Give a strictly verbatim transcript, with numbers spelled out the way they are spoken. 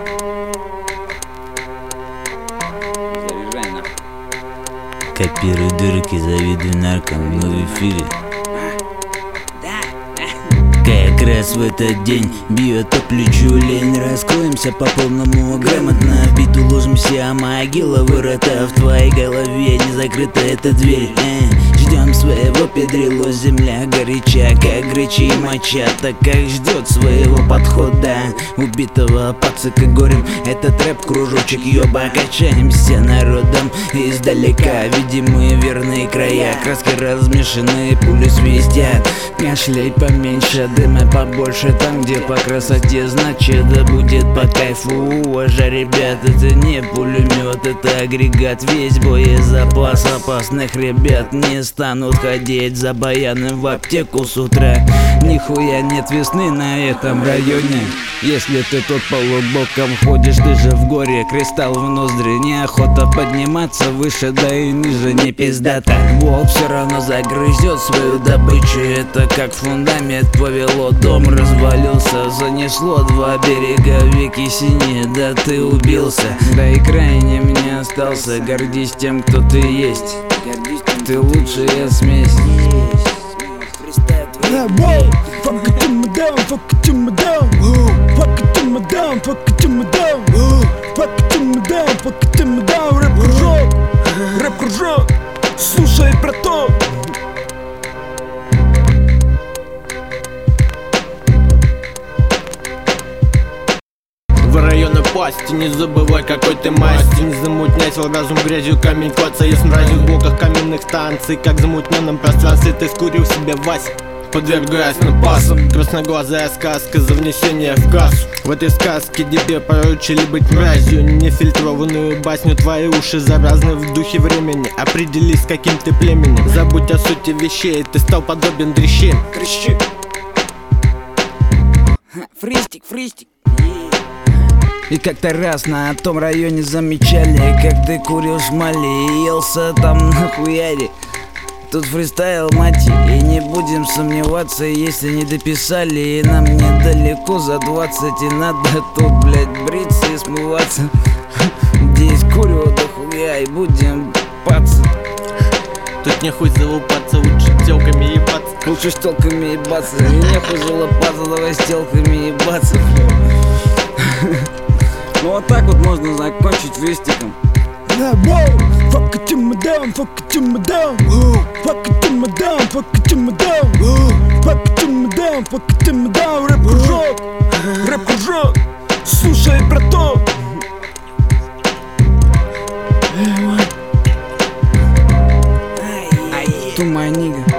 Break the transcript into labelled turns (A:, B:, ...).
A: Заряжай нахуй.
B: Копируй дырки, завидуй наркам, мы в эфире. Как раз в этот день бьет по плечу лень. Раскроемся по полному, грамотно в бит уложимся, а могила вырыта в твоей голове. Не закрыта эта дверь, э. Ждем своего педрило, земля горяча, как гречи и моча. Так как ждет своего подхода убитого пацака горем. Этот рэп-кружочек, ёба, качаемся народом издалека. Видимые верные края, краски размешанные, пули свистят. Кашляй поменьше, дыма побольше, там где по красоте, значит да будет по кайфу. Уважай, ребят, это не пулемет, это агрегат. Весь боезапас опасных ребят не станут ходить за баяном в аптеку с утра. Нихуя нет весны на этом районе. Если ты тут полубоком ходишь, ты же в горе. Кристалл в ноздри, неохота подниматься выше, да и ниже не пиздата. Волк все равно загрызет свою добычу. Это как фундамент повело, дом развалился. Занесло два берега, веки синие, да ты убился. Да и крайним не остался. Гордись тем, кто ты есть. Ты лучшая смесь.
C: Fuck it to my down, fuck it to my down, fuck it to my down, fuck it to my down, fuck it to my down, fuck it to my down. Рэп-кружок, рэп-кружок, слушай про то.
D: В районы пасти, не забывай какой ты масти. Не замутняй свой разум грязью, камень клацает с мразью в блоках каменных станций. Как в замутненном пространстве ты скурил себе Вась, подвергаясь напасам. Красноглазая сказка за внесение в кассу. В этой сказке тебе поручили быть мразью. Нефильтрованную басню твои уши заразны в духе времени. Определись, с каким ты племенем. Забудь о сути вещей, ты стал подобен дрищи.
C: Трещи.
A: Фристик, фристик.
B: И как-то раз на том районе замечали, как ты курил шмали и елся там нахуяри. Тут фристайл, мать, и не будем сомневаться, если не дописали, и нам недалеко за двадцать, и надо тут, блять, бриться и смываться. Здесь курю дохуя и будем паться.
D: Тут нехуй залупаться, лучше с телками ебаться.
B: Лучше с телками ебаться, и нехуй залупаться, давай с телками ебаться. Ну вот так вот можно закончить фристиком.
C: Fuck it to my down, fuck it to my down, fuck it to my down, fuck it to my down, fuck it to my down, fuck it to my down. Рэп-кружок, рэп-кружок, слушай про то.
B: Ту моя нига.